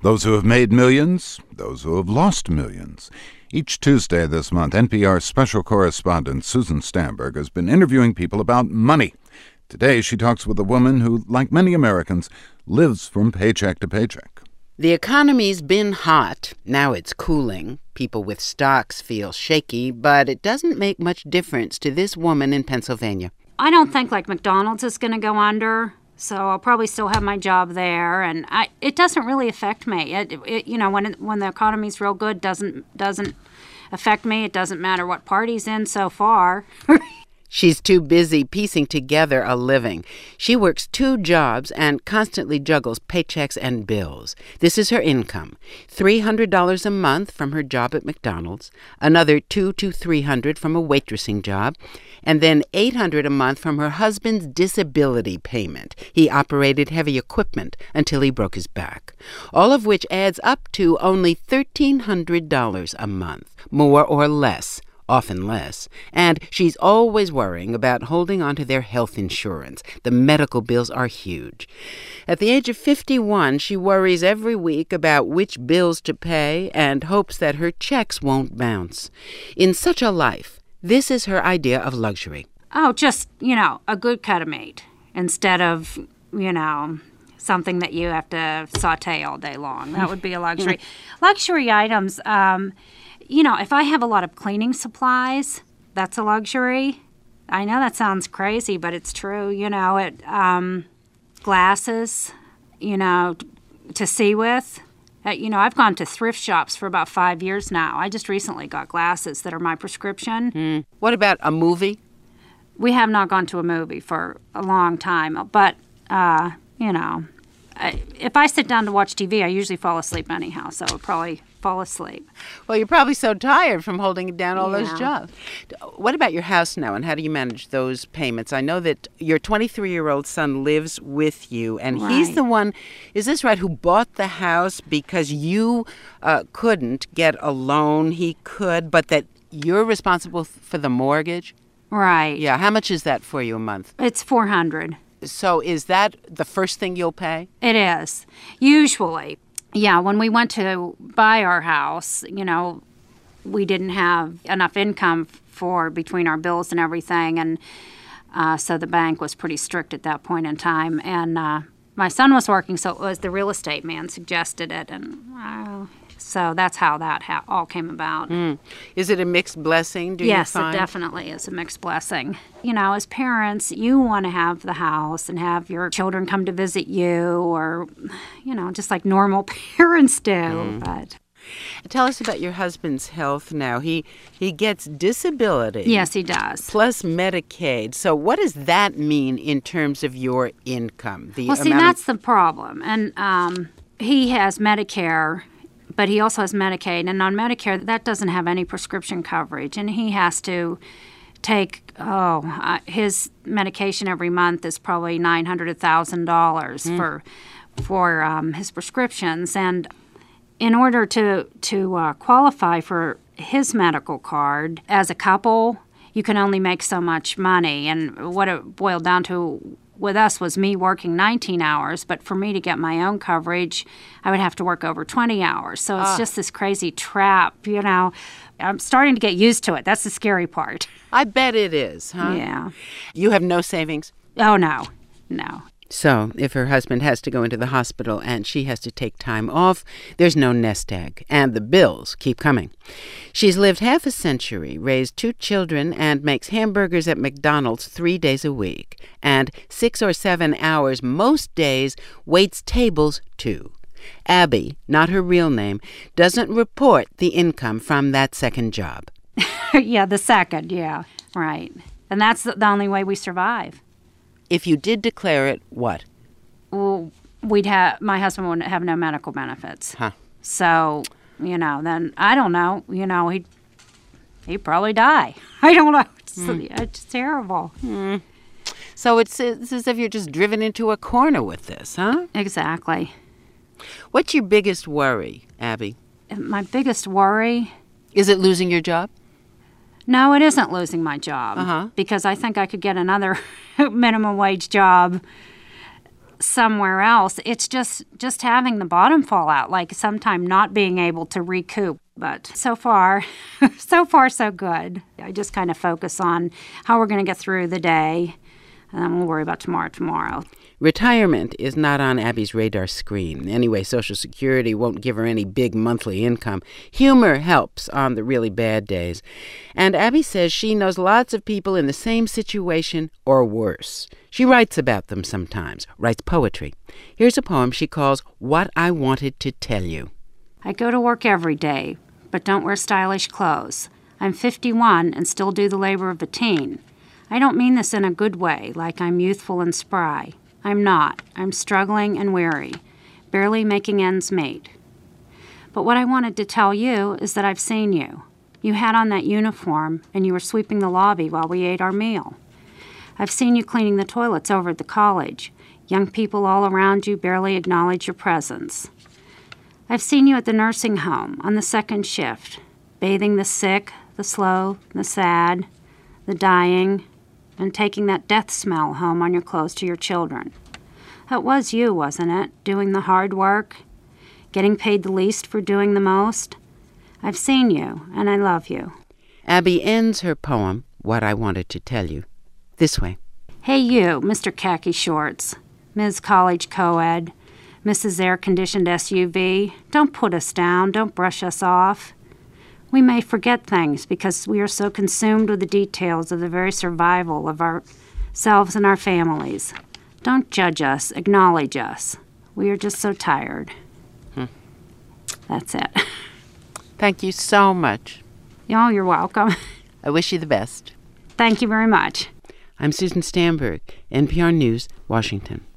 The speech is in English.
Those who have made millions, those who have lost millions. Each Tuesday this month, NPR special correspondent Susan Stamberg has been interviewing people about money. Today, she talks with a woman who, like many Americans, lives from paycheck to paycheck. The economy's been hot. Now it's cooling. People with stocks feel shaky, but it doesn't make much difference to this woman in Pennsylvania. I don't think like McDonald's is going to go under, so I'll probably still have my job there, and it doesn't really affect me. When the economy's real good, doesn't affect me. It doesn't matter what party's in so far. She's too busy piecing together a living. She works 2 jobs and constantly juggles paychecks and bills. This is her income: $300 a month from her job at McDonald's, another $200 to $300 from a waitressing job, and then $800 a month from her husband's disability payment. He operated heavy equipment until he broke his back. All of which adds up to only $1,300 a month, more or less. Often less. And she's always worrying about holding on to their health insurance. The medical bills are huge. At the age of 51, she worries every week about which bills to pay and hopes that her checks won't bounce. In such a life, this is her idea of luxury. Oh, just, a good cut of meat instead of, something that you have to saute all day long. That would be a luxury. Luxury items, if I have a lot of cleaning supplies, that's a luxury. I know that sounds crazy, but it's true. Glasses, to see with. I've gone to thrift shops for about 5 years now. I just recently got glasses that are my prescription. What about a movie? We have not gone to a movie for a long time, but, if I sit down to watch TV, I usually fall asleep anyhow, so I'll probably fall asleep. Well, you're probably so tired from holding down all those jobs. What about your house now, and how do you manage those payments? I know that your 23-year-old son lives with you, and he's the one, is this right, who bought the house because you couldn't get a loan? He could, but that you're responsible for the mortgage? Right. Yeah, how much is that for you a month? It's $400. So is that the first thing you'll pay? It is. Usually. Yeah, when we went to buy our house, we didn't have enough income for between our bills and everything, and so the bank was pretty strict at that point in time. And my son was working, so it was the real estate man suggested it, and so that's how that all came about. Is it a mixed blessing, do you find? Yes, it definitely is a mixed blessing. As parents, you want to have the house and have your children come to visit you or, just like normal parents do. But tell us about your husband's health now. He gets disability. Yes, he does. Plus Medicaid. So what does that mean in terms of your income? That's the problem. And he has Medicare, but he also has Medicaid. And on Medicare, that doesn't have any prescription coverage. And he has to take, his medication every month is probably $900 to $1,000 for his prescriptions. And in order to qualify for his medical card, as a couple, you can only make so much money. And what it boiled down to with us was me working 19 hours, but for me to get my own coverage, I would have to work over 20 hours. So it's just this crazy trap, I'm starting to get used to it. That's the scary part. I bet it is, huh? Yeah. You have no savings? Oh, no. So, if her husband has to go into the hospital and she has to take time off, there's no nest egg, and the bills keep coming. She's lived half a century, raised 2 children, and makes hamburgers at McDonald's 3 days a week, and 6 or 7 hours most days waits tables too. Abby, not her real name, doesn't report the income from that second job. Yeah, the second, yeah, right. And that's the only way we survive. If you did declare it, what? Well, my husband would have no medical benefits. Huh. So, then I don't know, he'd probably die. I don't know. It's terrible. So it's as if you're just driven into a corner with this, huh? Exactly. What's your biggest worry, Abby? My biggest worry? Is it losing your job? No, it isn't losing my job because I think I could get another minimum wage job somewhere else. It's just having the bottom fall out, like sometime not being able to recoup. But so far, so good. I just kind of focus on how we're going to get through the day, and then we'll worry about tomorrow. Retirement is not on Abby's radar screen. Anyway, Social Security won't give her any big monthly income. Humor helps on the really bad days. And Abby says she knows lots of people in the same situation or worse. She writes about them sometimes, writes poetry. Here's a poem she calls What I Wanted to Tell You. I go to work every day, but don't wear stylish clothes. I'm 51 and still do the labor of a teen. I don't mean this in a good way, like I'm youthful and spry. I'm not. I'm struggling and weary, barely making ends meet. But what I wanted to tell you is that I've seen you. You had on that uniform, and you were sweeping the lobby while we ate our meal. I've seen you cleaning the toilets over at the college. Young people all around you barely acknowledge your presence. I've seen you at the nursing home on the second shift, bathing the sick, the slow, the sad, the dying, and taking that death smell home on your clothes to your children. That was you, wasn't it? Doing the hard work, getting paid the least for doing the most. I've seen you, and I love you. Abby ends her poem, What I Wanted to Tell You, this way. Hey you, Mr. Khaki Shorts, Ms. College Co-ed, Mrs. Air-Conditioned SUV, don't put us down, don't brush us off. We may forget things because we are so consumed with the details of the very survival of ourselves and our families. Don't judge us, acknowledge us. We are just so tired. That's it. Thank you so much. Oh, you're welcome. I wish you the best. Thank you very much. I'm Susan Stamberg, NPR News, Washington.